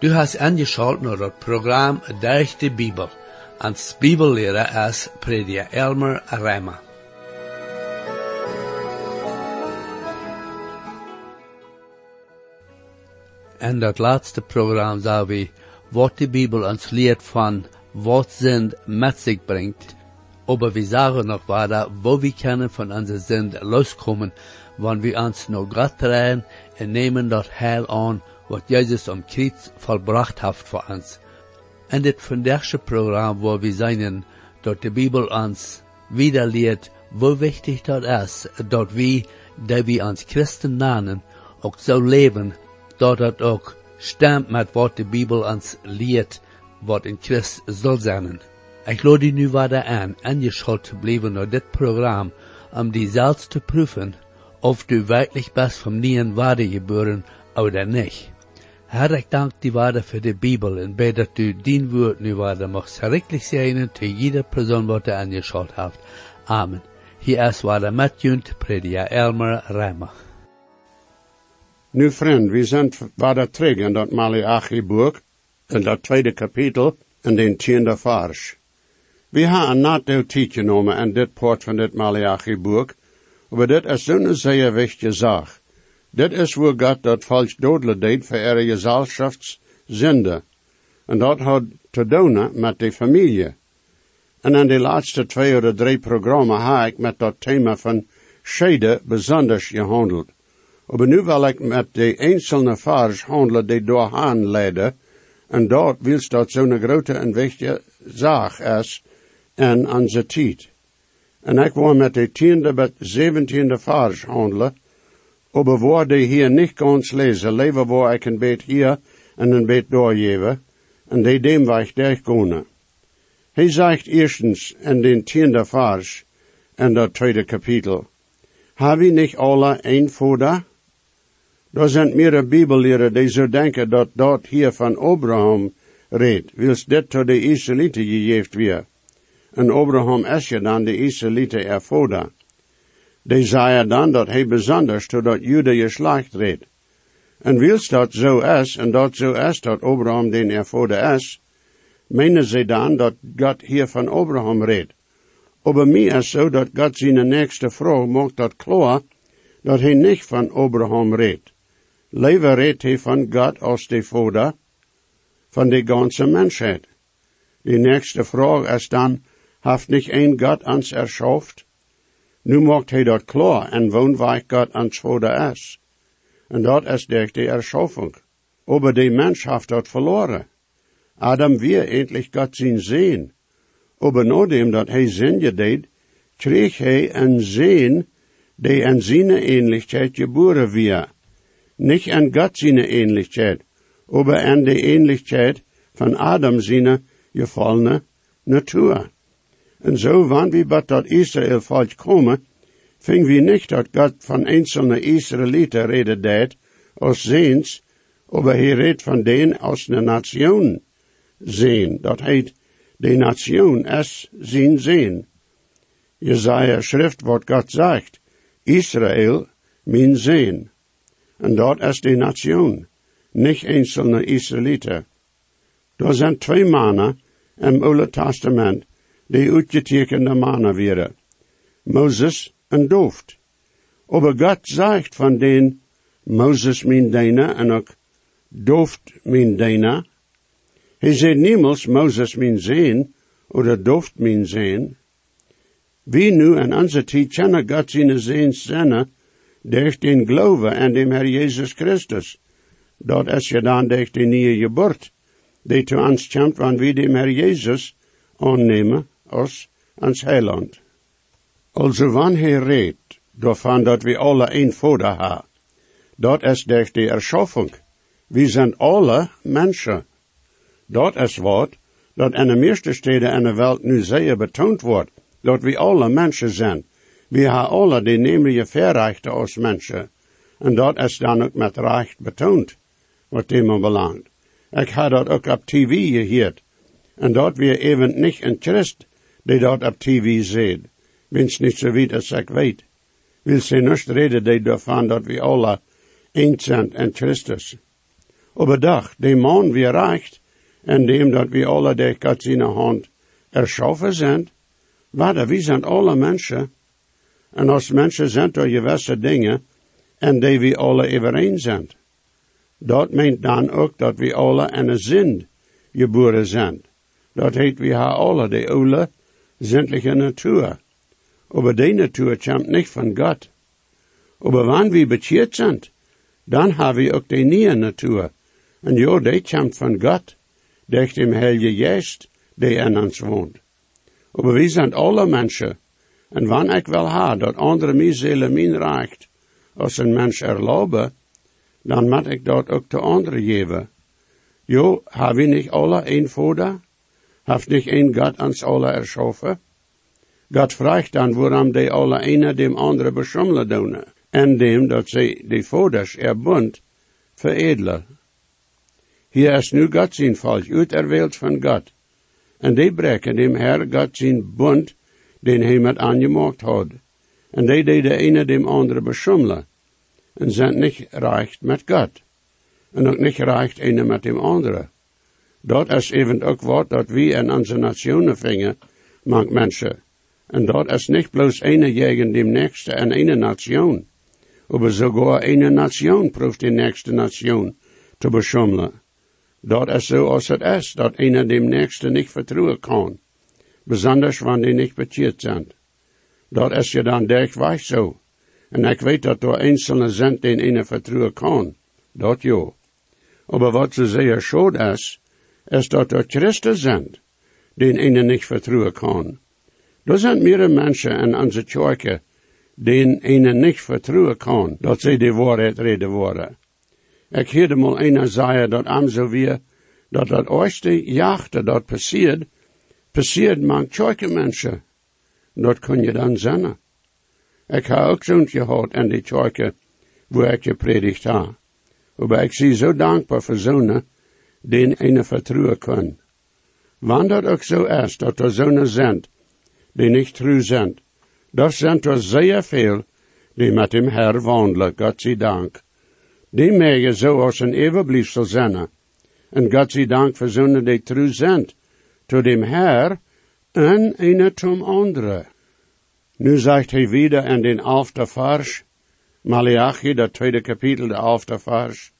Du hast angeschaut naar het programma Durch de Bibel. Als Bibellehrer is prediker Elmer Reimer. En dat laatste programma zou we wat de Bibel ons leert van wat Sinn met zich brengt. Aber wir sagen noch weiter, wo wir können von unserer Sünde loskommen, wenn wir uns noch Gott drehen und nehmen das Heil an, was Jesus am Kreuz vollbracht hat für uns. Und das vandaagse Programm, wo wir sehen, dass die Bibel uns wieder lehrt, wo wichtig das ist, dass wir, die wir uns Christen nennen, auch so leben, dass das auch stimmt mit was die Bibel uns lehrt, was in Christ soll sein. Ich lade dich nu weiter an, angeschaut zu bleiben nach dit Programm, die selbst zu prüfen, ob du wirklich bist vom Neuen weitergeboren oder nicht. Herr, ich danke dir weiter für die Bibel und bete, dass du dein Wort nu weiter machst, herrlich segnen zu jeder Person, die du angeschaut hast. Amen. Hier ist weiter mitjünd, Prediger Elmer Reimer. Nu, vriend, we zijn weiter terug in dat Malachi-boek, in dat tweede kapitel, in den 10e vers. We hebben een nadeel tijd genomen aan dit poort van dit Malachi-boek, maar dit is zo'n zeer wichtige zaak. Dit is waar God dat falsch dodelijk deed voor ihre gezelschapszinde. En dat had te doen met de familie. En in de laatste 2 of 3 programma's heb ik met dat thema van scheiden bijzonders gehandeld. Maar nu wil ik met de einzelne vers handelen die doorheen leiden, en dat wils dat zo'n grote en wichtige zaak is in onze tijd. En ik wil met de 10e tot 17e vers handelen, aber waar die hier niet ganz lezen, leven waar ik een beetje hier en een beetje doorgeven, en die dem waar ik durchgone. Hij zegt eerstens in den 10e vers, in dat tweede kapitel, hebben we niet alle een Vader? Daar zijn meerdere Bibellehrer die zo denken dat dat hier van Abraham redt, wils dit tot de Israëlieten gegeven weer. En Abraham is je dan de Israëlieten er Vader. Die zei dan dat hij bijzonders tot dat Jude geslacht redt. En wils dat zo is, en dat zo is dat Abraham den er Vader is, menen ze dan dat God hier van Abraham redt. Aber mij is zo dat God zijn nächste vraag maakt dat klaar, dat hij niet van Abraham redt. Liever redt hij van God als de Vader van de ganze mensheid. Die nächste vraag is dan, heeft niet een God ons erschaft? Nu maakt hij dat klaar en woont waar God ons Vader is. En dat is durch de erschaffung. Aber de mens heeft dat verloren. Adam weer endlich God zien zien. Aber nadem dat hij zin deed, kreeg hij een zin die aan zijn ähnlichkeit geboren weer. Nicht an Gott seine Ähnlichkeit, aber an die Ähnlichkeit von Adam seine gefallene Natur. Und so, wann wir bei dat Israel falsch kommen, fing wir nicht, dat Gott von einzelnen Israeliten redet deed, aus Sehens, aber redet von denen aus der Nation sehen. Dat heet, die Nation ist sein Sehen. Jesaja Schrift, wat Gott sagt, Israel, mein Sehen. En dat is de nation, niet einzelne Israëlieten. Er zijn 2 mannen im Oude Testament die uitgetekende mannen waren. Moses en Dooft. Aber God zegt van den Moses mijn deiner en ook Dooft mijn deiner. Hij zegt niemals Moses mijn zeen oder Dooft mijn zeen. Wie nu in onze tijd kennen God zijn zeens zinnen, durch den Glaube an dem Herr Jesus Christus. Dort ist ja dann durch die neue Geburt, die zu uns kommt, wenn wir dem Herr Jesus annehmen, als ans Heiland. Also, wann er redt, davon, dass wir alle ein Vater haben, dort ist durch die Erschaffung. Wir sind alle Menschen. Dort ist Wort, dat in de meeste steden in de Welt nu zeer betont wordt, dat wir alle Menschen sind. Wir haben alle die nämliche Verrechte als Menschen. En dat is dan ook met recht betont, wat dem belangt. Ik heb dat ook op TV gehoord. En dat wir even niet een Christ, die dat op TV ziet. Wens niet zo weit als ik weet. Wil ze niet reden die daarvan dat we alle één zijn in Christus. Overdag, de man wie reicht, en dem dat we alle de Gott zijn hand erschaffen zijn, wie zijn alle mensen, en als mensen zijn door gewisse dingen, en die we alle overeen zijn. Dat meent dan ook dat we alle in een zin geboren zijn. Dat heet we hebben alle de oude zindliche natuur. Aber die natuur komt niet van God. Aber wanneer we bekeerd zijn, dan hebben we ook de nieuwe natuur. En ja, die komt van God, durch dem Heilige Geest, die in ons woont. Aber we zijn alle mensen, en wanneer ik wel ha, dat andere mij zullen mijn reicht, als een mens erlauben, dan moet ik dat ook de andere geven. Jo, hebben we niet alle een Vader? Heeft niet een God ons alle erschaffen? God vraagt dan waarom die alle ene dem andere beschummelen doen, en dem dat zij de Vaders bund veredelen. Hier is nu God zijn volk, uiterwählt van God, en die breken dem Herr God zijn bund, den hij met aangemaakt had, en die de ene dem andere beschummelen, en zijn niet reicht met God, en ook niet reicht ene met dem andere. Dat is even ook wat dat we in onze nationen vingen, mank mensen. En dat is niet bloos ene tegen dem nächste en ene nation, aber sogar ene nation proeft de nächste nation te beschummelen. Dat is zo als het is, dat ene dem nächste niet vertrouwen kan, besonders wanneer die niet bekeerd zijn. Dat is je dan dergweg zo. En ik weet dat door einzelne zijn den ene vertrouwen kan, dat jo. Aber wat ze zeer schuld is dat er Christus zijn, den ene niet vertrouwen kan. Er zijn meerdere mensen in onze kerken, den ene niet vertrouwen kan, dat zij de waarheid reden worden. Ik hoorde mal einer zeggen dat am zo weer, dat het eerste jachte dat passiert man kerkenmensen. Dat kun je dan zeggen. Ik heb ook zo'n gehad in die kerken, waar ik gepredigt heb. Maar ik zie zo dankbaar voor zonen, den ene vertrouwen kunnen. Wanneer dat ook zo is, dat er zonen zijn, die niet trouw zijn, dat zijn er zeer veel, die met hem Herr wandelen, God zij dank. Die megen zo als een eeuwbliefsel zijn, en God zij dank voor zonen die trouw zijn, tot dem Herr en ene zum andere. Nu zegt hij wieder in den 11e vers, Malachi, dat 2e kapitel, de 11e vers.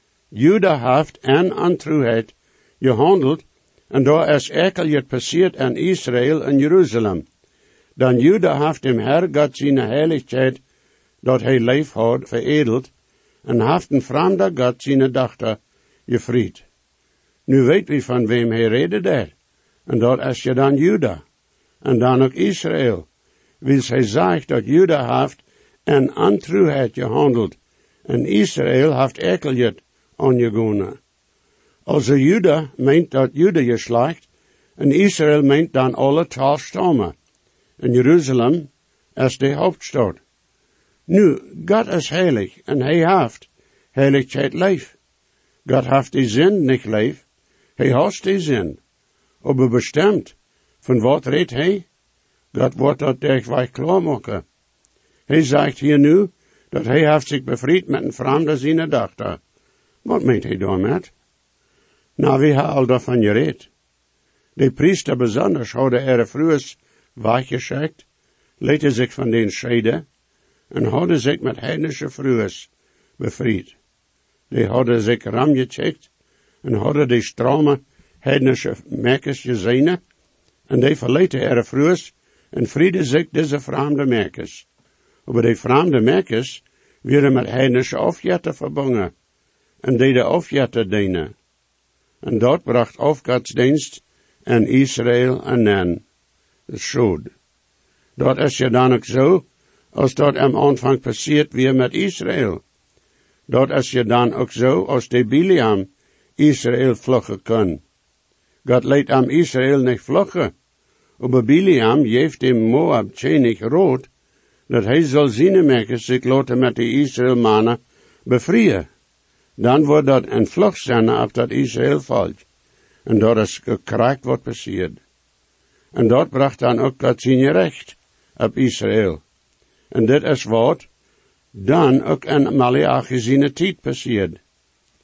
Juda heeft en ontrouwheid gehandeld, en daar is ekeljet passiert in Israël en Jeruzalem. Dan Juda heeft dem Herr God zijn heiligheid, dat hij leef had, veredeld, en heeft een vreemde God zijn dochter gevried. Nu weet wie van wem hij rede deed, en dat is je dan Juda, en dan ook Israël. Wie hij zegt dat Juda heeft en ontrouwheid gehandeld, en Israël heeft ekeljet aangegonnen. Also Juda meint dat Juda geslacht, en Israël meint dan alle 12 stammen. En Jeruzalem is de hoofdstad. Nu, God is heilig, en hij heeft heiligheid leef. God heeft die zin niet leef, hij heeft die zin. Aber bestemd, van wat redt hij? God wordt dat dergweg klaarmaken. Hij zegt hier nu, dat hij heeft zich bevrijd met een vreemde zijn dochter. Wat meent hij daarmee? Nou, we hebben al daarvan gereed. De priester besonders hadden vroeger weggeschikt, lieten zich van den scheiden, en hadden zich met heidnische vrouwen bevrijd. Die hadden zich ram gecheckt, en hadden die strome heidnische merkers gezien, en die verlieten vrouwen, en vrienden zich deze vreemde merkers. Maar die vreemde merkers werden met heidnische afjetten verbonden, en die de afjetten dienen. En dat bracht afgodsdienst in Israël en nen. Dat is schuld. Dat is ja dan ook zo, als dat am aanvang passiert weer met Israël. Dat is ja dan ook zo, als de Biliam Israël vluchten kan. God leidt am Israël niet vluchten. Aber Biliam geeft dem Moab König rood, dat hij zal zijn merken zich laten met de Israëlmannen bevrijen. Dan wordt dat een vlucht zijn op dat Israël volk. En dat is gekrijgt wat passiert. En dat bracht dan ook God zijn recht op Israël. En dit is wat dan ook in Malachi zijn tijd passiert.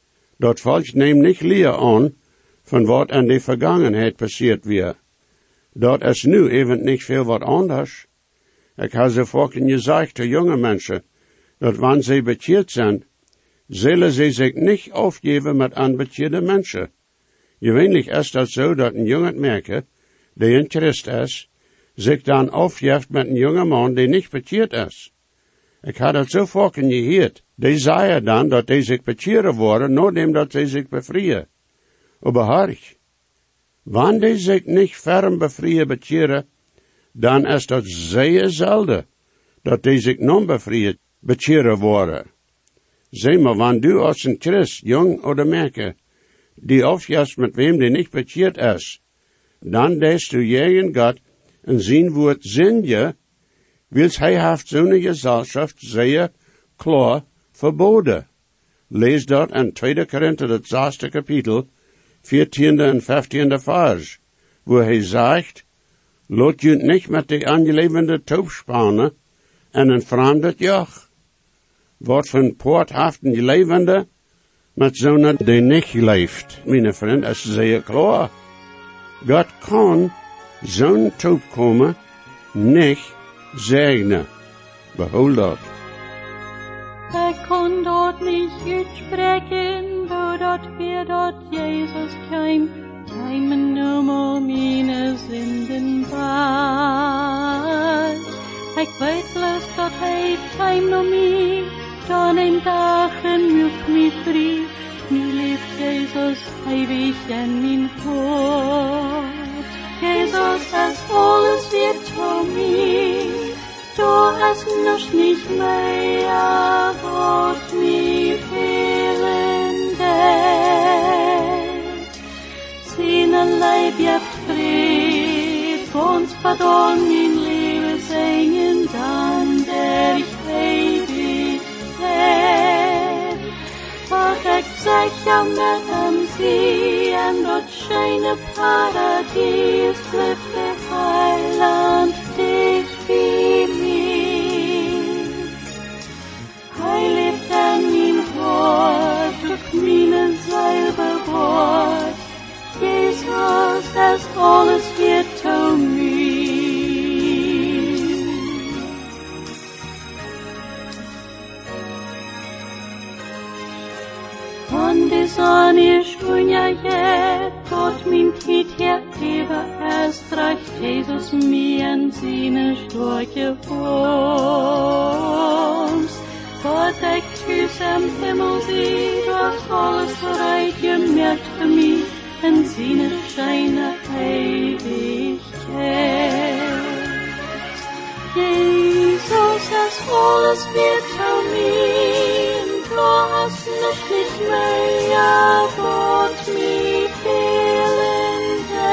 Dat volk neemt niet leer aan van wat in de vergangenheid passiert weer. Dat is nu even niet veel wat anders. Ik heb zo vaak gezegd te jonge mensen, dat wanneer ze bekeerd zijn, zullen ze zich niet afgeven met onbekeerde mensen. Gewöhnlich is dat zo dat een jongen merken, die in Christ is, zich dan afgeeft met een jonge man die niet bekeerd is. Ik had dat zo vaak gehoord. Die zeiden dan dat die zich bekeren worden, nadat dat ze zich bevrijen. Aber hark, wanneer die zich niet ferm bevrijen bekeren, dan is dat zeer zelden dat die zich non bevrijen bekeren worden. Zeg maar, wanneer du als een Christ, jong of merke, die afgeeft met wem die niet bekeerd is, dan deest du jegen God en zijn woord zin je, wils hij heeft zo'n gezelschap zeer klar verboden. Lees dat in 2 Korinther, het 6e kapitel, 14e en 15e vers, wo hij zegt, laat je niet met de aangelevende touw spannen en een vreemd joch. Wat van poort heeft een gelevende met zo'n die niet leeft. Mijn vriend, is zeer klaar. God kan zo'n touw komen niet zegnen. Behoud dat. Ik kon dort nicht uitspreken, doordat wir dort Jesus kein nummer meine Sünden war. Ik weet bloß, dat hij kein nur mich, dan een dagen mich mich frie, nu leeft Jesus ewig in mijn hart. Jesus is alles wird für mich, du hast noch nicht mehr, was mir fehlen wird. Seine Leib jaft Fried, uns pardon mein Leben singen, dann der ich ewig werd. Doch ich sicher mit am See, an dort schöne Paradies, blüht der Heiland dich wie mich. Heilig an mein Wort, durch meine selber Wort, Jesus, das alles wird zu mir. Und die Sonne ist unjajet, Gott mein Tiet hier über erst reicht Jesus mir in seine Storche Wurms. Gott ich tüß am Himmel sieht, was alles bereit gemerkt für mich in seine Scheine Ewigkeit. Jesus, das alles wird zu mir, du hast mich nicht mehr, Gott mir fehlen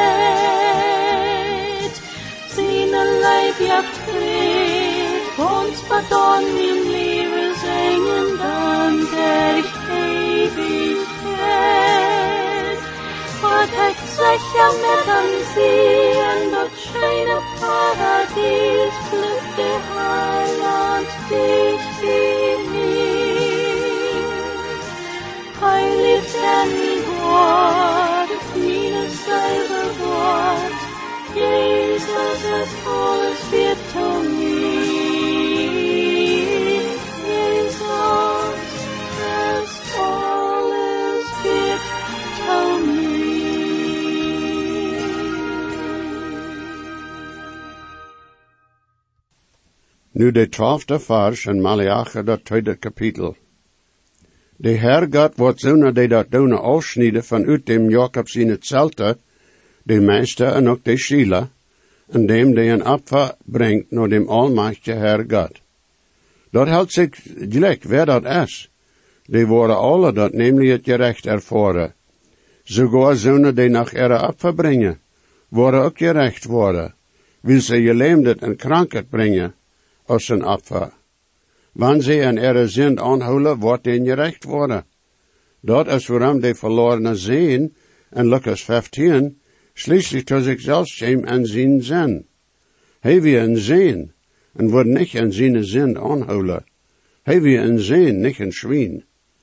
wird. Seine Leib jaft Fried, uns pardon mein Liebe singen, dann der ich ewig werd. Gott ich sicher mit ansehen, dort schöne Paradies, blüht der Heiland dich wie mich. Heilig sein mein Wort, meine selber Wort, Jesus ist alles wird zu mir. Jesus ist alles wird zu mir. Nu de 12e vers in Malachi, dat 2e kapitel. De Herr God wordt zo'n die dat doen afsnijden vanuit dem Jacob zijn zelte, de meester en ook de Schieler, en dem die een opfer brengt naar dem almachtige Herr God. Dat houdt zich gelijk, wer dat is. Die worden alle dat namelijk het gerecht ervaren. Sogar zo'n die nach ihre opfer brengen, worden ook gerecht worden, wil ze gelähmdet en krankheid brengen, als een opfer. Wanneer ze in ihre zin aanhouden, wordt den gerecht worden. Dat is waarom de verlorene zien, in Lucas 15, schließlich tot zichzelf schämen en zijn zin. Hij wie een zin, en wordt niet in zijn zin aanhouden. Hij wie een zin, niet een schwien.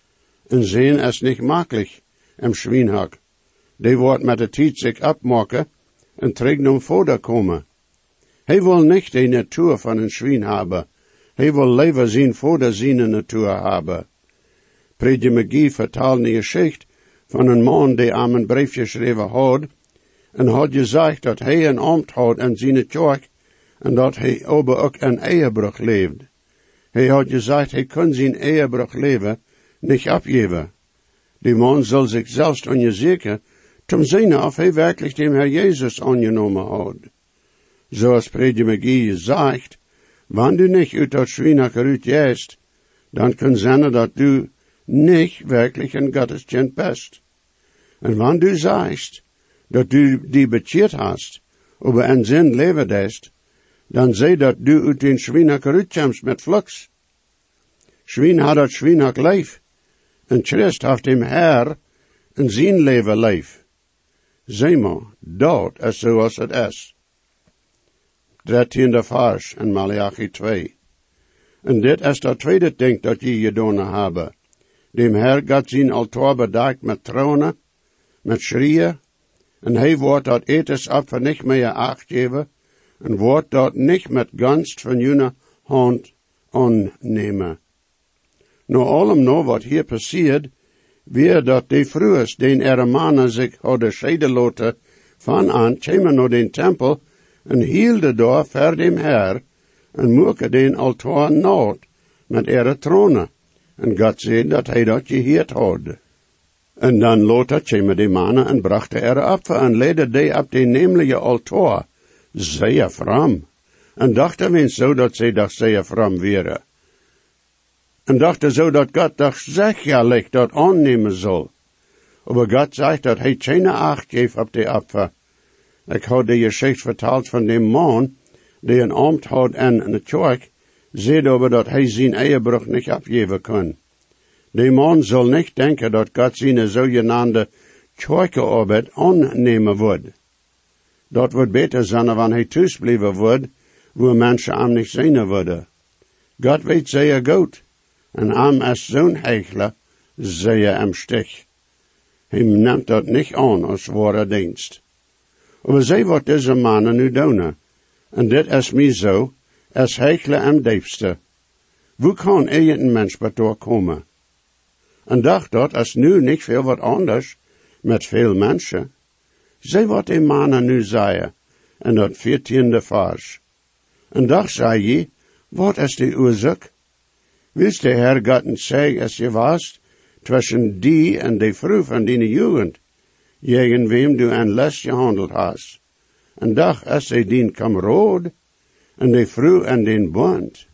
en zien es niet makkelijk, im Schwienhak. Die wordt met de tijd zich abmaken en terug voorder komen. Hij wil niet de natuur van een Schwien hebben. Hij wil liever zijn voorder zijn natuur hebben. Predje McGee vertelde een geschichte van een man die aan een brief geschreven had, en had gezegd dat hij een ambt had in zijn kerk, en dat hij ook een ehebrug leeft. Hij had gezegd, hij kon zijn ehebrug leven niet afgeven. Die man zal zich zelfs onderzoeken, om te zien of hij werkelijk dem Herr Jezus aangenomen had. Zoals Predje McGee gezegd, wanneer du niet uit dat Schwienaker uitjest, dan kan zijn dat du niet werkelijk een Gotteskind bist. En wanneer du zegt, dat du die bekeerd hast, over een zin leven dest, dan zei dat du uit den Schwienaker uitkomst met vluchts. Schwien had dat Schwienak leef, en Christ heeft hem Herr en zijn leven leef. Zeg maar, dat is zoals het is. 13e vers in Malachi 2. En dit is dat tweede ding dat je gedaan hebben. Dem Herr gaat zijn altaar bedekt met tronen, met schrieën, en hij wordt dat etensapfer niet meer acht geven, en wordt dat niet met gunst van jullie hand aannemen. Nou allemaal wat hier passiert, weer dat die vroegers, den mannen zich hadden scheiden laten, van aan kwamen naar den tempel, en hielden daar voor dem Herr, en moeken den altaar nood, met tronen, en God zei dat hij dat geheerd had. En dan later kwamen die mannen en brachten apfer, en leidden die op den nemelijke altaar, zeer fram, en dachten men zo dat zij dat zeer fram waren. En dachten zo dat God dat zekerlijk dat aannemen zal. Maar God zegt dat hij geen acht geeft op die apfer. Ik had de geschichte verteld van dem man, die een ambt had in de kerk, zei over dat hij zijn ehebrug niet afgeven kon. Die man zal niet denken dat God zijn zogenaamde kerkenarbeid aannemen wordt. Dat wordt beter zijn wanneer hij thuis blijven wordt, waar mensen hem niet zien worden. God weet zeer goed, en hem is zo'n heichler, zeer im stich. Hij neemt dat niet aan als ware dienst. Maar zie wat deze mannen nu doen. En dit is mij zo, als heichler am diepste. Hoe kan een mens bedoor komen? En dacht dat is nu niet veel wat anders met veel mensen. Zie wat die mannen nu zeiden, en dat 14e vers. En dacht zei je, wat is die oorzaak? Willst de Herr Gott zeggen als je was, tussen die en de vrouw van die jugend, tegen wem du een les gehandeld hast. En dacht is hij dien kameraad, en de vrouw en den bond.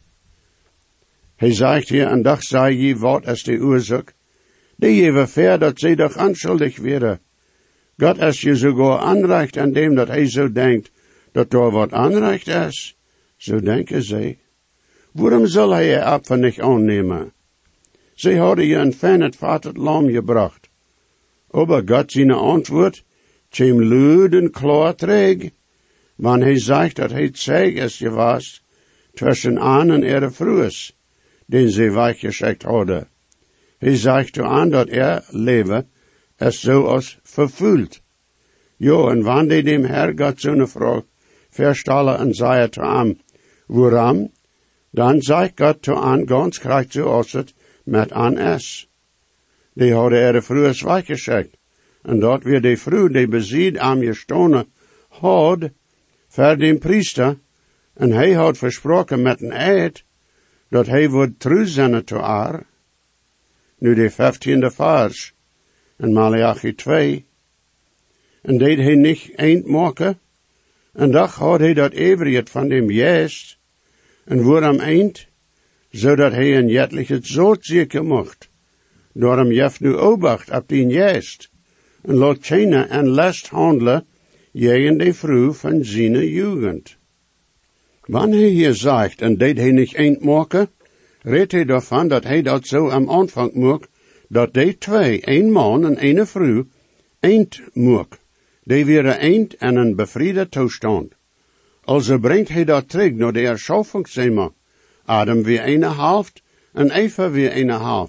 Hij zegt hier, en dacht zei je, wat is de oorzaak? Die je ver dat zij doch onschuldig werden. God is je sogar aanrecht aan dem dat hij zo denkt, dat daar wat aanrecht is. Zo denken zij. Waarom zal hij je apfer niet aannemen? Zij hadden je een van het vatet lam gebracht. Aber God zijn antwoord, kwam luid en klaar terug, wanneer hij zegt dat hij het zeeg is geweest, tussen aan en vroes, den zij weggeschikt hadden. Hij zegt aan dat leven is zoals vervuld. Jo, en wanneer dem Herr God zo'n vraag verstellen en zei te hem, waarom? Dan zegt God te aan ganz krijgt zoals het met aan is. Die hadden vroeg weggeschikt, en dat weer de vrouw die bezit aan gestonen had, voor den priester, en hij had versproken met een eed, dat hij wordt trouw zijn te haar. Nu de 15e vers, in Malachi 2, en deed hij niet eind maken, en dag had hij dat everiet van dem jeest, en wordt am eind, zodat hij een jetlich het zoot zeker mocht. Daarom jeft nu obacht op die jeest, en laat keine en last handelen, jegen de vrouw van zijn jugend. Wanneer hij hier zegt, en deed hij niet eind maken, redt hij daarvan dat hij dat zo am aanvang mocht, dat die twee, een man en een vrouw, eind mocht. Die weer eind en een bevriede toestand. Also brengt hij dat terug naar de erschaffingszimmer. Adam weer een helft, en Eva weer een helft.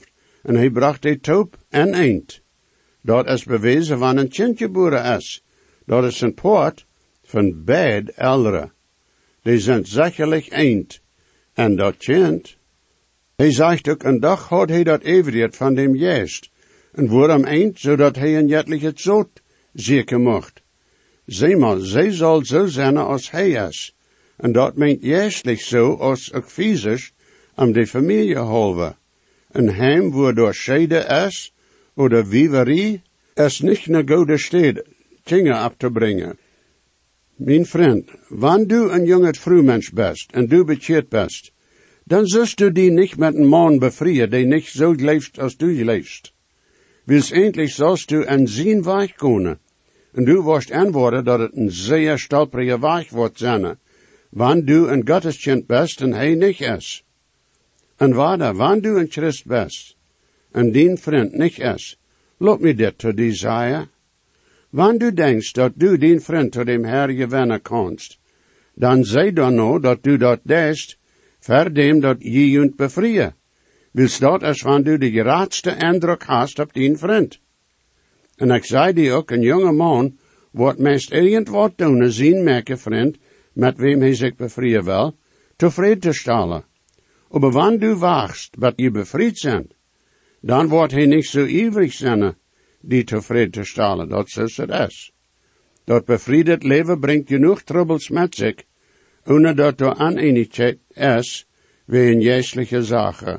en hij bracht de toop en eend. Dat is bewezen van een kind geboren is. Dat is een poort van beide elderen. Die zijn zekerlijk eend. En dat kind, hij zegt ook een dag had hij dat everiet van dem jeest. En waarom eend, zodat hij een jetlich het zoot zeker mocht. Zie maar, zij zal zo zijn als hij is. En dat meent juistlich zo als ook fysisch de familie halve. Een heim waar door scheide is, oder wieverie, is niet een goede stede, dingen ab te brengen. Mijn vriend, wanneer du een jonge vrouwmens bent, en du bekeerd bent, dan zult du die niet met een man bevrijen, die niet zo leeft als du leeft. Wils eindelijk zalst du een zien weg kunnen, en du worst antwoorden dat het een zeer stolperige weg wordt zijn, wanneer du een Gotteskind bent en hij niet is. En wanneer du een Christ bent, en dien vriend niet is, loop me dit te die zeggen. Wanneer du denkst dat du dien vriend tot dem Herr gewinnen kanst, dan zei dan nou dat du dat deest, ver dem dat je junt bevrijen. Wils dat is wanneer du de geraadste indruk hast op dien vriend. En ik zei die ook, een jonge man wordt meest irgendwat doen, zien merken vriend, met wem hij zich bevrijen wil, tevreden te stellen. Maar wanneer du waagst, wat je bevrijd bent, dan wordt hij niet zo ivrig zijn, die tevreden te stellen, dat is het is. Dat bevrijd leven brengt genoeg troubles met zich, ohne dat er oneenigheid is, wegen geestliche zaken.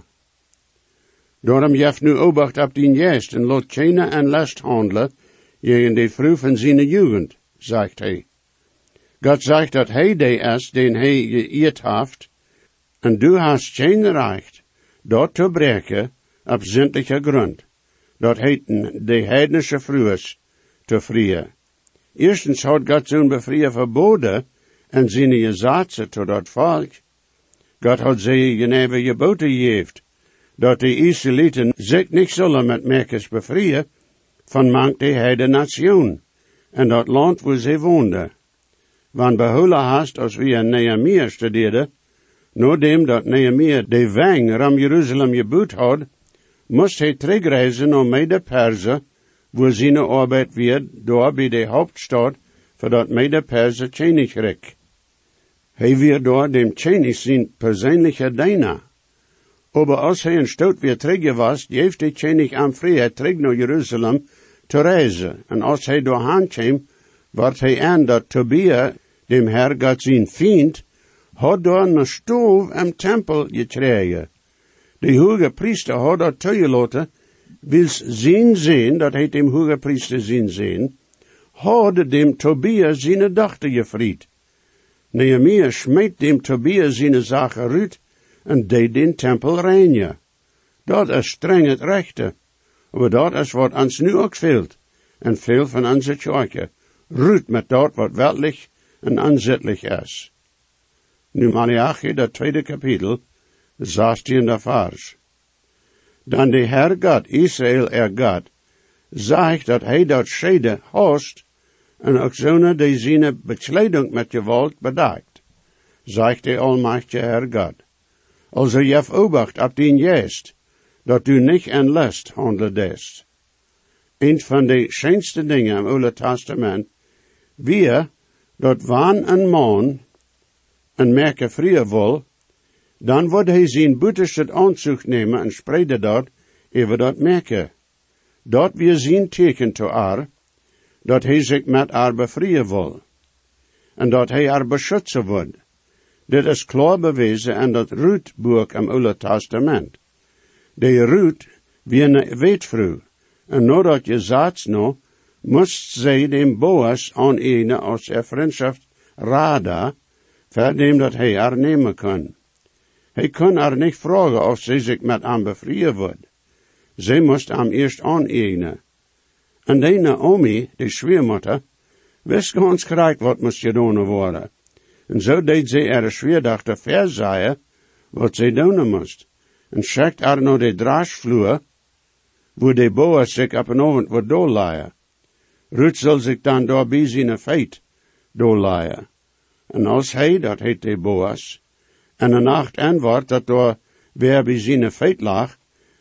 Daarom jeft nu obacht op die geest en laat keine en last handelen, tegen de vrouw van zijn jugend, zegt hij. God zegt dat hij die is, den hij geëerd heeft, en du hast geen recht, dat te breken op zindliche grond. Dat heeten de heidnische vrouwen te vrieën. Eerstens had God zo'n bevrijen verboden en zijn gezaatsen tot dat volk. God had ze geneve geboten gegeven, dat de Israëlieten zich niet zullen met merkers bevrijen van mank de heide nation, en dat land waar ze woonden. Want behouden hast, als we in Nehemia studeerden, nadat dat Nehemia de weng ram Jeruzalem geboet had, moest hij terugreizen naar Mede-Perse, waar zijn arbeid werd, daar bij de hoofdstad, voor dat Mede-Perse Koninkrijk. Hij werd daar dem König zijn persoonlijke dienaar. Aber als hij een stoot weer terug was, geeft de König aan vrijheid terug naar Jeruzalem te reizen. En als hij doorheen kwam, werd hij aan dat Tobia, dem Herr God zijn vriend, had daar een stoel im tempel gekregen. De hoge priester had dat toegelaten, wils zien, dat hij dem hoge priester zien, had dem Tobia zijn dochter gevried. Nehemia smeet dem Tobia zijn zaken uit, en deed den tempel reinigen. Dat is streng het rechte, maar dat is wat ons nu ook veelt, en veel van onze kerken, ruut met dat wat weltlich en aanzettelijk is. Nu Malachi, dat tweede kapitel, 16e vers. Dan de Herr God, Israël God, zegt dat hij dat scheide host, en ook zonen die zijn bekleding met gewalt bedekt, zegt de almachtige Herr God. Also jef obacht op dien geest, dat du niet en lust handelest. Een van de schönste dingen im Oude Testament, wie, dat wanneer een man een merke vrije wil, dan wordt hij zijn buitenste aanzoek nemen en spreiden dat over dat merke. Dat wir zijn teken te haar, dat hij zich met haar bevrijen wil, en dat hij haar beschützen wordt. Dit is klaar bewezen in dat Ruth-boek im Oude Testament. De Ruth wie een weetvrouw, en nadat je zaad nou, moest zij dem Boas aannemen als vriendschap Rada, verdem dat hij haar nemen kan. Hij kon haar niet vragen of zij zich met hem bevrijen wordt. Zij moest hem eerst aannemen. En de Naomi, de schweermoeder, wist ganz gelijk wat moest gedaan worden. En zo deed zij er schweerdachte verzaaien, wat zij doen moest. En schickt haar naar de draasvloer, waar de Boas zich op een avond wordt doorlaaien. Ruth zal zich dan daar bij zijn feit doorlaaien. En als hij, dat heet de Boas, en een nacht antwoordt dat door weer bij zijn feit lag,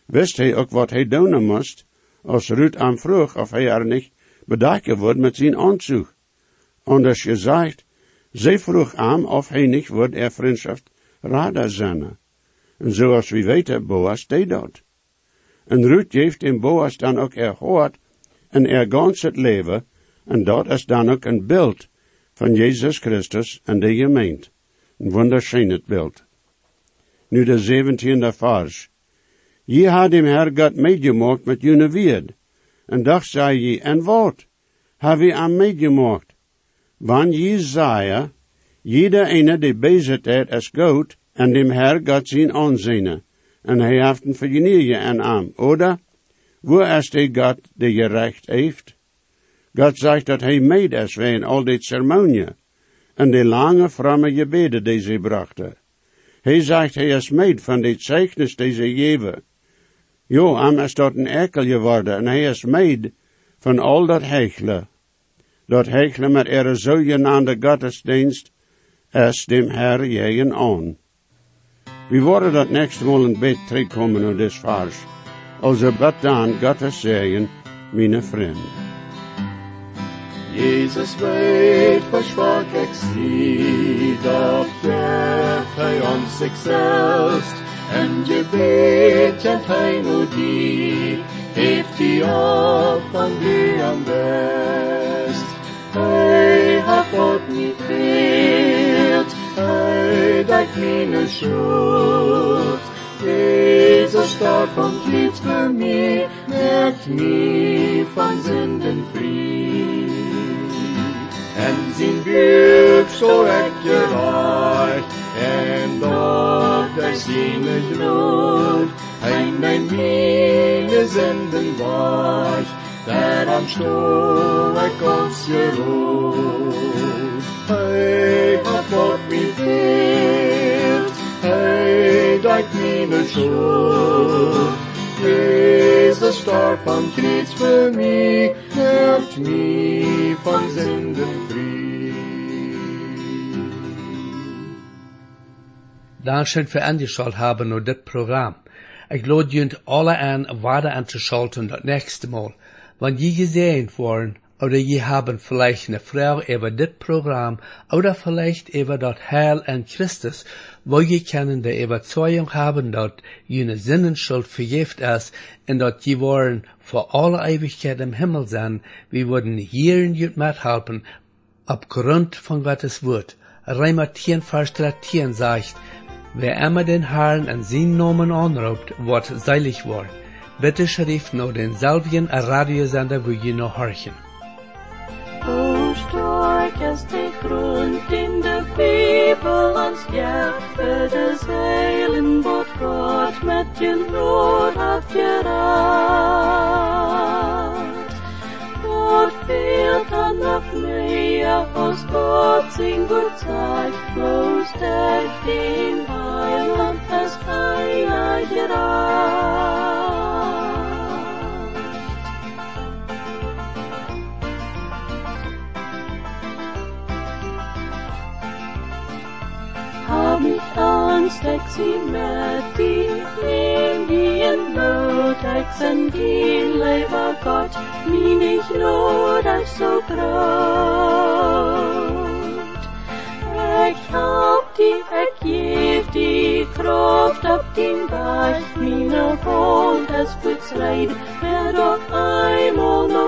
wist hij ook wat hij doen moest, als Ruth hem vroeg of hij niet bedaken wordt met zijn aanzoek. Anders gezegd, zij vroeg hem of hij niet wordt vriendschaft raden zijn. En zoals we weten, Boas deed dat. En Ruth heeft hem Boas dan ook gehoord en gans het leven, en dat is dan ook een beeld van Jezus Christus en de gemeente. Een wunderschön beeld. Nu de 17e vers. Je had dem Herr God meegemaakt met jullie weerd. En dacht zei je, en wat? Heb je aan meegemaakt? Want je zei, jeder ene die bezit het is goed, en dem Herr God zijn aanzien. En hij heeft een vergenietje aan hem, oder? Wo is die God die gerecht heeft? God zegt dat hij meed is wegen al die ceremonie en die lange fromme gebeden die ze brachten. Hij zegt hij is meed van die zeichnis die ze geven. Jo, hem is dat een ekel geworden en hij is meed van al dat hechelen. Dat hechelen met zogenaamde godsdienst is dem Herr jegen aan. We worden dat nächste Mal een beetje terugkomen op dit vers. Also wat dan Gottes zegen, mijn vriend. Jesus weet, versprach ik zie, dat geeft hij ons zichzelf, en gebed kent hij nu die, heeft hij op van die am best. Hij hat God niet veert, hij dekt meine schuld. Jezus starb und litt für mich, merkt mich von Sünden frei. En zijn buik zo echt gereicht, en dort is seine Glut, hij neemt meine Sünden weich, der am Stuhl ik ons geruht. Hij hat Gott mich veert, hij dekt meine Schuld. Jesus starb am Kreuz für mich, macht mich von Sünden frei. Dankeschön für angeschaut haben nur das Programm. Ich lade jünt alle an, weiter anzuschalten das nächste Mal. Wenn je gesehen worden, oder je haben vielleicht eine Frage über das Programm, oder vielleicht über das Heil an Christus, wo je können die Überzeugung haben, dass jene Sinnenschuld vergift ist, und dass je wollen vor aller Ewigkeit im Himmel sein, wir würden hier in jüt mithelfen, aufgrund von Gottes Wort. Römer 10, Vers 13 sagt, wer immer den Herrn an seinen Namen anruft, wird selig worden. Bitte schrift nur den selben Radiosender, wo je noch horchen. O stark ist der Grund in der Bibel uns gibt, für das Heilen, was Gott mit den Not hat gerat. Gott fehlt dann noch mehr, aus Gott sein gut zeigt, bloß der den Heiland ist einer gerat. Hab mich Angst, ich sie mit die, nehm die in Not, ich sind die, lieber Gott, wie nicht Not ist so groß. Ich hab die, ich geb die Kraft auf den Berg, meine Hand ist bezreit, wer doch einmal noch